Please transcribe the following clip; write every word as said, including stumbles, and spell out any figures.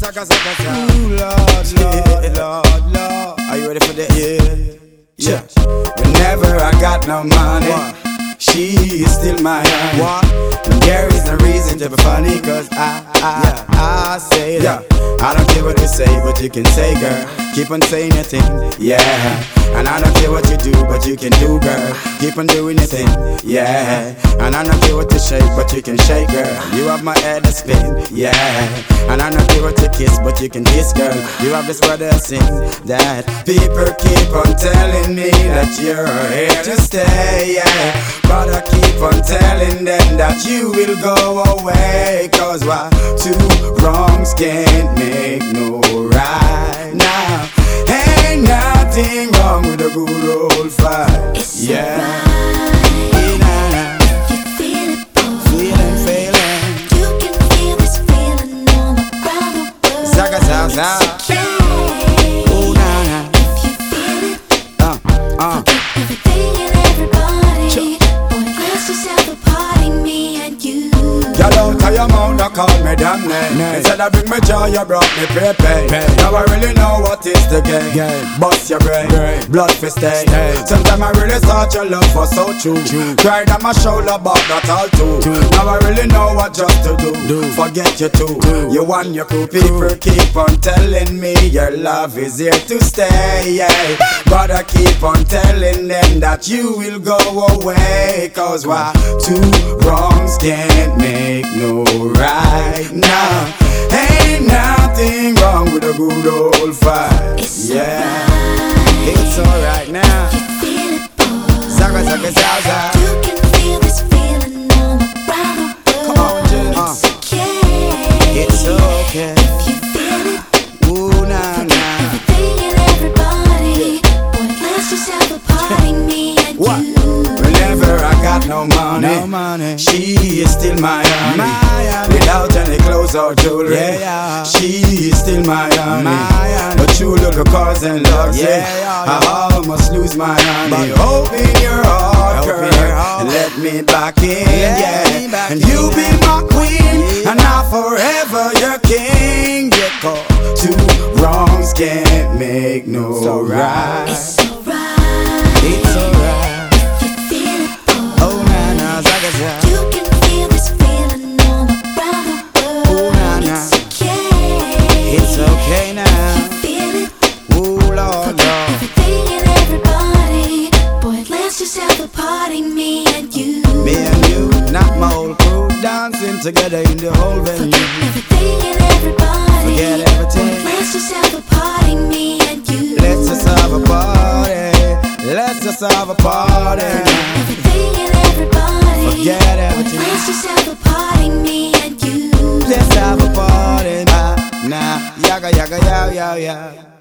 Saka, saka, saka. Ooh, Lord, Lord, Lord, Lord. Are you ready for that? Yeah. Yeah. Whenever I got no money, what? She is still my honey. What? There is no reason to be funny, cause I, I, yeah. I say that. Yeah. I don't care what you say, but you can say, girl. Keep on saying your thing, yeah. And I don't care what you do, but you can do, girl. Keep on doing your thing, yeah. And I don't care what you shake, but you can shake, girl. You have my head to spin, yeah. And I don't care what you kiss, but you can kiss, girl. You have this word to sing, that people keep on telling me that you're here to stay, yeah. But I keep on telling them that you will go away, cause why? Two wrongs can't make no right now. Ain't nothing wrong with a good old fight. It's yeah. Alright. Hey, nah, nah. If you feel it, boy. Feeling, feeling. You can feel this feeling all around the world. Zaga, zaga, zaga. It's okay. Oh, nah, nah. If you feel it, uh, uh. forget everything and everybody. Sure. Boy, let's just have a party, me and you. Y'all out of your mouth, don't call me damn name. Instead of bring me joy, you brought me pay pain. Now I really know what is the game. game. Bust your brain, brain. Blood for stay. Sometimes I really thought your love was so true. true. Cried on my shoulder, but not all too. True. Now I really know what just to do. do. Forget you too. Do. You and your crew, people keep on telling me your love is here to stay. Yeah. But I keep on telling them that you will go away. Cause why? Two wrongs can't make no right now. Ain't nothing wrong with a good old fight. It's yeah, alright. it's alright now. You feel it, boy. Zaga, zaga, zaga. You can feel this feeling all around the world. Come on, Jill. It's okay. It's okay. If you feel it, ooh, nah, nah. everything and everybody. Boy, let's just have a party, me and What? you. Whenever I got no money, no money, she is still my honey. My honey. Without any clothes or jewelry, yeah, yeah. She is still my honey. My honey. But you look at cars and luxury, yeah, yeah, yeah. I almost lose my honey. But open your heart, girl, your heart. And let me back in, let yeah. Back and in you be my queen, yeah. And I forever your king. Yeah, cause two wrongs can't make no so right. It's alright. It's alright. You can feel this feeling all around the world. Ooh, nah, nah. It's okay. It's okay now. You feel it. Ooh, Lord, Lord. Everything and everybody. Boy, let's just have a party, me and you. Me and you, not my old crew, dancing together in the whole venue. Forget everything and everybody. Forget everything. Boy, let's just have a party, me and you. Let's just have a party. Let's just have a party. Everything and everybody. Forget everything. Boy, let's just have a party, me and you. Let's have a party. Nah, nah, yaga, yaga, yaga, yaga.